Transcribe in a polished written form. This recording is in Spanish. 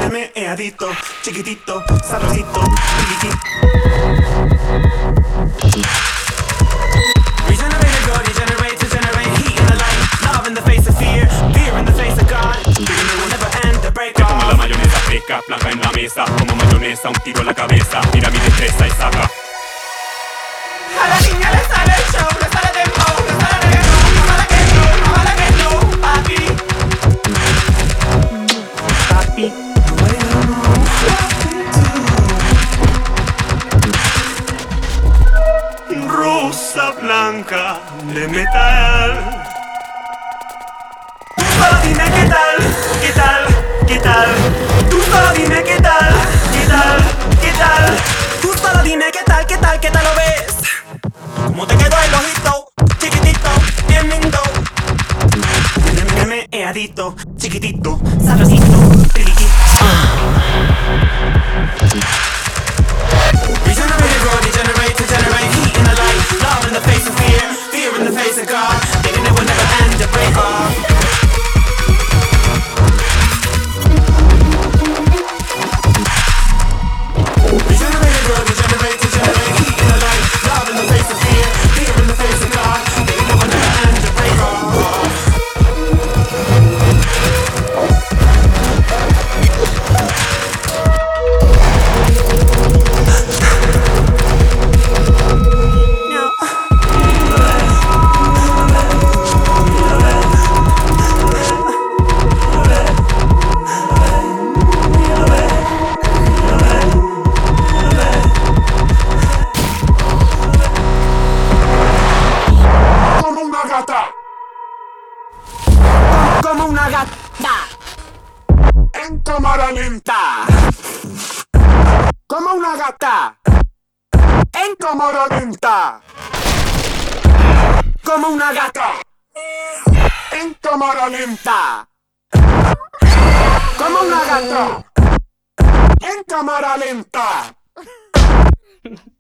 Meadito, chiquitito, sabrosito, chiquitito. Regenerate and go, regenerate to generate heat in the light. Love in the face of fear, fear in the face of God. Feeling it will never end, the break Como la off. mayonesa fresca, blanca en la mesa. Como mayonesa, un tiro en la cabeza. Mira mi destreza y saca. A la niña le sale el show, le sale dembow, le sale reggaetón. Ojalá que no, papi. Papi. Rosa blanca de metal. Tú solo dime qué tal, qué tal, qué tal. Tú solo dime qué tal, qué tal, qué tal. Tú solo dime qué tal, qué tal, qué tal lo ves. Cómo te quedó el ojito, chiquitito, bien lindo. Meadito, chiquitito, sabrosito, triqui. Regenerate, grow, degenerate, to generate heat in the light. Love in the face of fear, fear in the face of God. Thinking it will never end, to break off. Regenerate, grow, degenerate, to generate heat in the light. Love in the face of fear, fear in the face of God. Thinking it will never end, to break off. Como una gata Como una gata en cámara lenta. Como una gata en cámara lenta. como una gata. En cámara lenta. Como una gata en cámara lenta.